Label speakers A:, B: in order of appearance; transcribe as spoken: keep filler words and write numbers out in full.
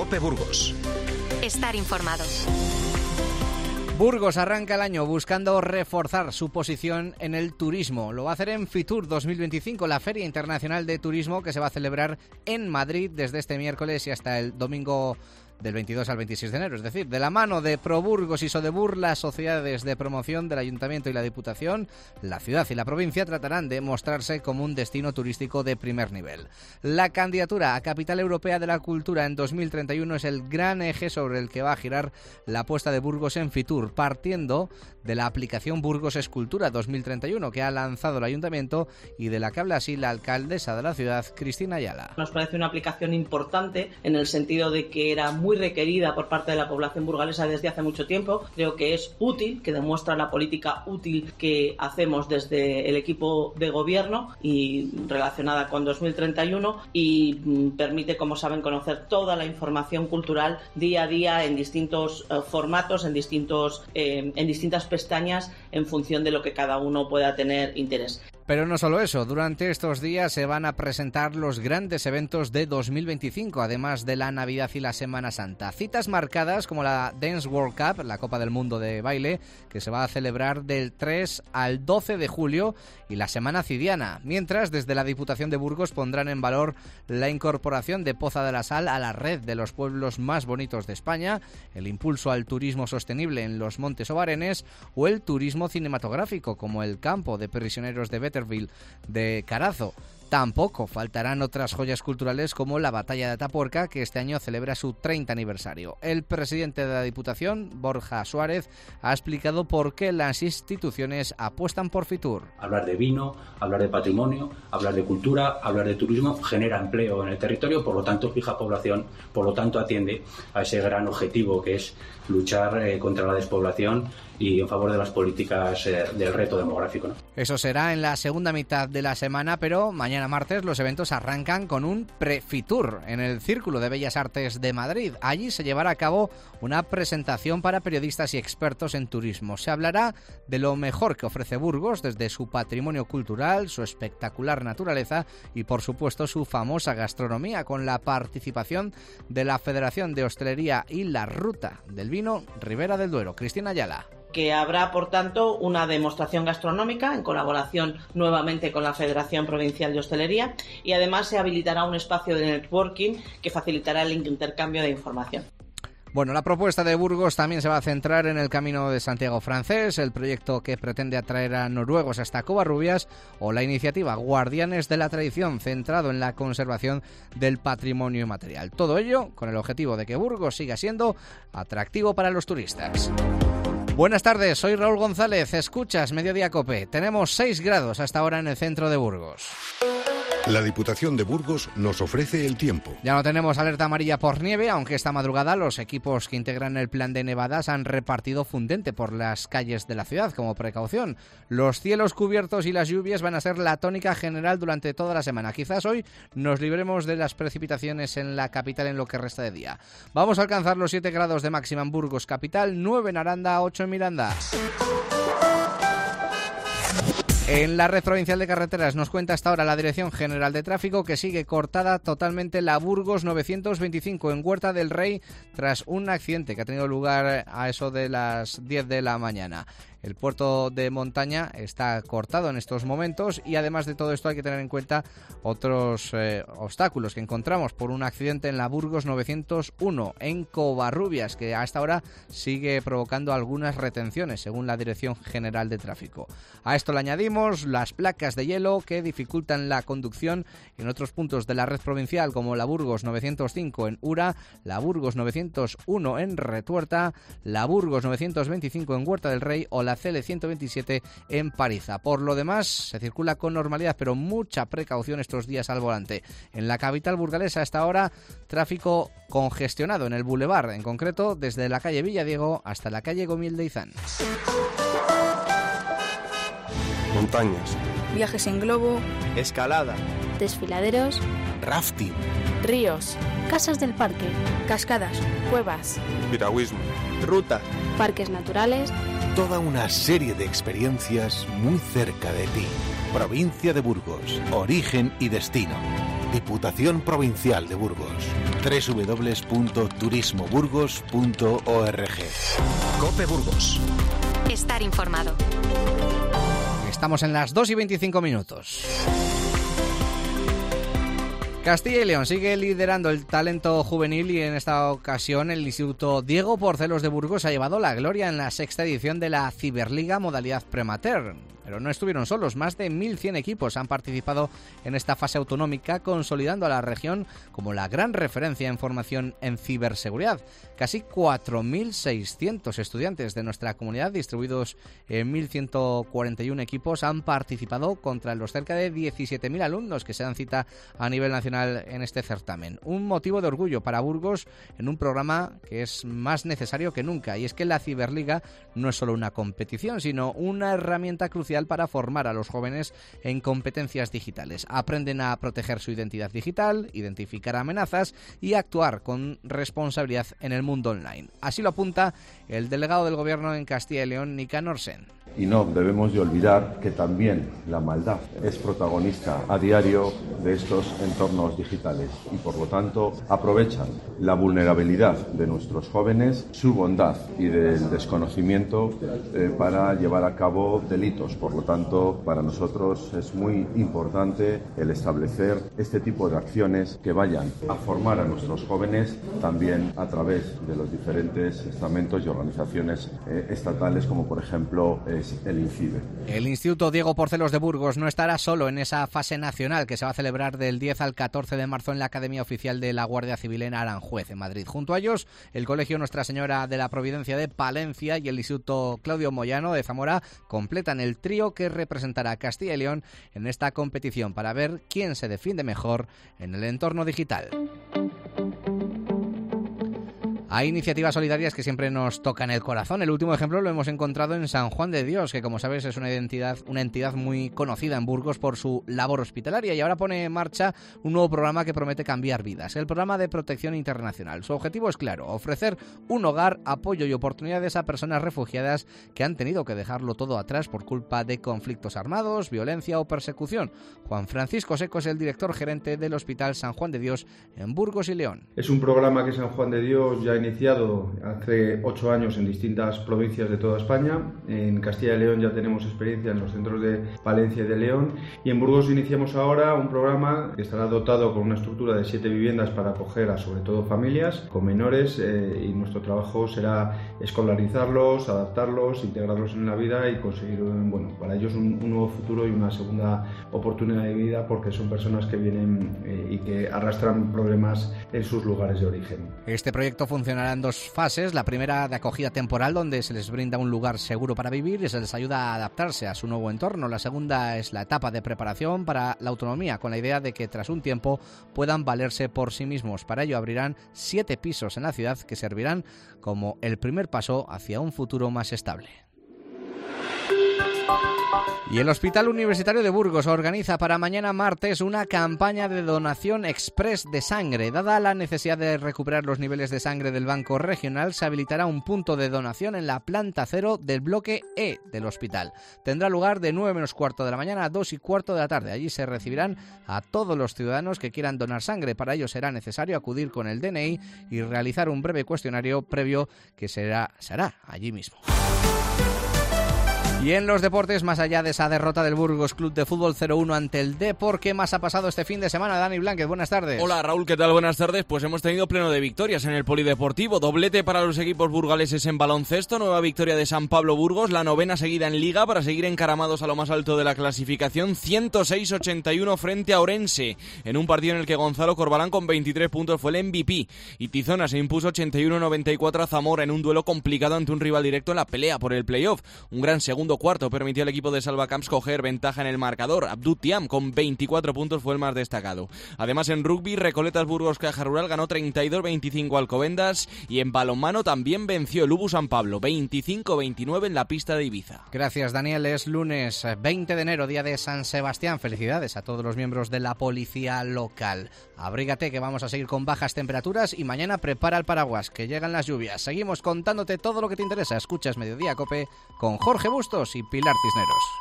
A: COPE Burgos.
B: Estar informado.
C: Burgos arranca el año buscando reforzar su posición en el turismo. Lo va a hacer en Fitur dos mil veinticinco, la Feria Internacional de Turismo que se va a celebrar en Madrid desde este miércoles y hasta el domingo del veintidós al veintiséis de enero, es decir, de la mano de ProBurgos y Sodebur, las sociedades de promoción del Ayuntamiento y la Diputación, la ciudad y la provincia tratarán de mostrarse como un destino turístico de primer nivel. La candidatura a Capital Europea de la Cultura en dos mil treinta y uno es el gran eje sobre el que va a girar la apuesta de Burgos en Fitur, partiendo de la aplicación Burgos Escultura dos mil treinta y uno que ha lanzado el Ayuntamiento y de la que habla así la alcaldesa de la ciudad, Cristina Ayala.
D: Nos parece una aplicación importante en el sentido de que era muy muy requerida por parte de la población burgalesa desde hace mucho tiempo. Creo que es útil, que demuestra la política útil que hacemos desde el equipo de gobierno y relacionada con dos mil treinta y uno y permite, como saben, conocer toda la información cultural día a día en distintos eh, formatos, en distintos eh, en distintas pestañas en función de lo que cada uno pueda tener interés.
C: Pero no solo eso, durante estos días se van a presentar los grandes eventos de dos mil veinticinco, además de la Navidad y la Semana Santa. Citas marcadas como la Dance World Cup, la Copa del Mundo de baile, que se va a celebrar del tres al doce de julio, y la Semana Cidiana. Mientras, desde la Diputación de Burgos pondrán en valor la incorporación de Poza de la Sal a la red de los pueblos más bonitos de España, el impulso al turismo sostenible en los Montes Obarenes o el turismo cinematográfico, como el campo de prisioneros de Better de Carazo. Tampoco faltarán otras joyas culturales como la Batalla de Atapuerca, que este año celebra su treinta aniversario. El presidente de la Diputación, Borja Suárez, ha explicado por qué las instituciones apuestan por Fitur.
E: Hablar de vino, hablar de patrimonio, hablar de cultura, hablar de turismo, genera empleo en el territorio, por lo tanto fija población, por lo tanto atiende a ese gran objetivo que es luchar eh, contra la despoblación y en favor de las políticas eh, del reto demográfico, ¿no?
C: Eso será en la segunda mitad de la semana, pero mañana martes los eventos arrancan con un pre-Fitur en el Círculo de Bellas Artes de Madrid. Allí se llevará a cabo una presentación para periodistas y expertos en turismo. Se hablará de lo mejor que ofrece Burgos, desde su patrimonio cultural, su espectacular naturaleza y, por supuesto, su famosa gastronomía, con la participación de la Federación de Hostelería y la Ruta del Vino Ribera del Duero. Cristina Ayala.
D: Que habrá, por tanto, una demostración gastronómica en colaboración nuevamente con la Federación Provincial de Hostelería y además se habilitará un espacio de networking que facilitará el intercambio de información.
C: Bueno, la propuesta de Burgos también se va a centrar en el Camino de Santiago francés, el proyecto que pretende atraer a noruegos hasta Covarrubias o la iniciativa Guardianes de la Tradición, centrado en la conservación del patrimonio inmaterial. Todo ello con el objetivo de que Burgos siga siendo atractivo para los turistas. Buenas tardes, soy Raúl González, escuchas Mediodía COPE. Tenemos seis grados hasta ahora en el centro de Burgos.
A: La Diputación de Burgos nos ofrece el tiempo.
C: Ya no tenemos alerta amarilla por nieve, aunque esta madrugada los equipos que integran el plan de nevadas han repartido fundente por las calles de la ciudad como precaución. Los cielos cubiertos y las lluvias van a ser la tónica general durante toda la semana. Quizás hoy nos libremos de las precipitaciones en la capital en lo que resta de día. Vamos a alcanzar los siete grados de máxima en Burgos capital, nueve en Aranda, ocho en Miranda. En la red provincial de carreteras nos cuenta hasta ahora la Dirección General de Tráfico que sigue cortada totalmente la Burgos novecientos veinticinco en Huerta del Rey tras un accidente que ha tenido lugar a eso de las diez de la mañana. El puerto de montaña está cortado en estos momentos y además de todo esto hay que tener en cuenta otros eh, obstáculos que encontramos por un accidente en la Burgos novecientos uno en Covarrubias, que a esta hora sigue provocando algunas retenciones según la Dirección General de Tráfico. A esto le añadimos las placas de hielo que dificultan la conducción en otros puntos de la red provincial como la Burgos novecientos cinco en Ura, la Burgos novecientos uno en Retuerta, la Burgos novecientos veinticinco en Huerta del Rey o la C L ciento veintisiete en Pariza. Por lo demás, se circula con normalidad, pero mucha precaución estos días al volante. En la capital burgalesa, hasta ahora, tráfico congestionado en el Boulevard, en concreto desde la calle Villadiego hasta la calle Gomiel de Izán.
F: Montañas.
G: Viajes en globo.
F: Escalada.
G: Desfiladeros.
F: Rafting.
G: Ríos. Casas del parque. Cascadas. Cuevas.
F: Piragüismo. Ruta.
G: Parques naturales.
F: Toda una serie de experiencias muy cerca de ti. Provincia de Burgos. Origen y destino. Diputación Provincial de Burgos. doble u doble u doble u punto turismo burgos punto org.
H: COPE Burgos.
B: Estar informado.
C: Estamos en las dos y veinticinco minutos. Castilla y León sigue liderando el talento juvenil y en esta ocasión el Instituto Diego Porcelos de Burgos ha llevado la gloria en la sexta edición de la Ciberliga modalidad Premater. Pero no estuvieron solos, más de mil cien equipos han participado en esta fase autonómica, consolidando a la región como la gran referencia en formación en ciberseguridad. Casi cuatro mil seiscientos estudiantes de nuestra comunidad, distribuidos en mil ciento cuarenta y uno equipos, han participado contra los cerca de diecisiete mil alumnos que se dan cita a nivel nacional en este certamen. Un motivo de orgullo para Burgos en un programa que es más necesario que nunca, y es que la Ciberliga no es solo una competición, sino una herramienta crucial para formar a los jóvenes en competencias digitales. Aprenden a proteger su identidad digital, identificar amenazas y actuar con responsabilidad en el mundo online. Así lo apunta el delegado del Gobierno en Castilla y León, Nicanor Sen.
I: Y no debemos de olvidar que también la maldad es protagonista a diario de estos entornos digitales y por lo tanto aprovechan la vulnerabilidad de nuestros jóvenes, su bondad y del desconocimiento eh, para llevar a cabo delitos. Por lo tanto, para nosotros es muy importante el establecer este tipo de acciones que vayan a formar a nuestros jóvenes también a través de los diferentes estamentos y organizaciones eh, estatales, como por ejemplo es el INCIBE.
C: El Instituto Diego Porcelos de Burgos no estará solo en esa fase nacional que se va a celebrar del diez al catorce de marzo en la Academia Oficial de la Guardia Civil en Aranjuez, en Madrid. Junto a ellos, el Colegio Nuestra Señora de la Providencia de Palencia y el Instituto Claudio Moyano de Zamora completan el trío que representará a Castilla y León en esta competición para ver quién se defiende mejor en el entorno digital. Hay iniciativas solidarias que siempre nos tocan el corazón. El último ejemplo lo hemos encontrado en San Juan de Dios, que como sabes es una entidad, una entidad muy conocida en Burgos por su labor hospitalaria y ahora pone en marcha un nuevo programa que promete cambiar vidas, el programa de protección internacional. Su objetivo es claro, ofrecer un hogar, apoyo y oportunidades a personas refugiadas que han tenido que dejarlo todo atrás por culpa de conflictos armados, violencia o persecución. Juan Francisco Seco es el director gerente del Hospital San Juan de Dios en Burgos y León.
J: Es un programa que San Juan de Dios ya iniciado hace ocho años en distintas provincias de toda España. En Castilla y León ya tenemos experiencia en los centros de Palencia y de León, y en Burgos iniciamos ahora un programa que estará dotado con una estructura de siete viviendas para acoger a sobre todo familias con menores eh, y nuestro trabajo será escolarizarlos, adaptarlos, integrarlos en la vida y conseguir bueno, para ellos un, un nuevo futuro y una segunda oportunidad de vida, porque son personas que vienen eh, y que arrastran problemas en sus lugares de origen.
C: Este proyecto funciona Funcionará en dos fases. La primera de acogida temporal, donde se les brinda un lugar seguro para vivir y se les ayuda a adaptarse a su nuevo entorno. La segunda es la etapa de preparación para la autonomía, con la idea de que tras un tiempo puedan valerse por sí mismos. Para ello abrirán siete pisos en la ciudad que servirán como el primer paso hacia un futuro más estable. Y el Hospital Universitario de Burgos organiza para mañana martes una campaña de donación express de sangre. Dada la necesidad de recuperar los niveles de sangre del Banco Regional, se habilitará un punto de donación en la planta cero del bloque E del hospital. Tendrá lugar de nueve menos cuarto de la mañana a dos y cuarto de la tarde. Allí se recibirán a todos los ciudadanos que quieran donar sangre. Para ello será necesario acudir con el D N I y realizar un breve cuestionario previo que será, se hará allí mismo. Y en los deportes, más allá de esa derrota del Burgos Club de Fútbol cero uno ante el Depor, ¿qué más ha pasado este fin de semana? Dani Blanquez, buenas tardes.
K: Hola Raúl, ¿qué tal? Buenas tardes. Pues hemos tenido pleno de victorias en el polideportivo. Doblete para los equipos burgaleses en baloncesto, nueva victoria de San Pablo Burgos, la novena seguida en Liga para seguir encaramados a lo más alto de la clasificación, ciento seis a ochenta y uno frente a Orense, en un partido en el que Gonzalo Corbalán con veintitrés puntos fue el M V P, y Tizona se impuso ochenta y uno a noventa y cuatro a Zamora en un duelo complicado ante un rival directo en la pelea por el playoff. Un gran segundo cuarto permitió al equipo de Salvacamps coger ventaja en el marcador. Abdú Tiam con veinticuatro puntos fue el más destacado. Además, en rugby, Recoletas Burgos Caja Rural ganó treinta y dos a veinticinco a Alcobendas, y en balonmano también venció el Ubu San Pablo veinticinco a veintinueve en la pista de Ibiza.
C: Gracias, Daniel. Es lunes veinte de enero, día de San Sebastián. Felicidades a todos los miembros de la policía local. Abrígate, que vamos a seguir con bajas temperaturas, y mañana prepara el paraguas, que llegan las lluvias. Seguimos contándote todo lo que te interesa. Escuchas Mediodía Cope con Jorge Bustos y Pilar Cisneros.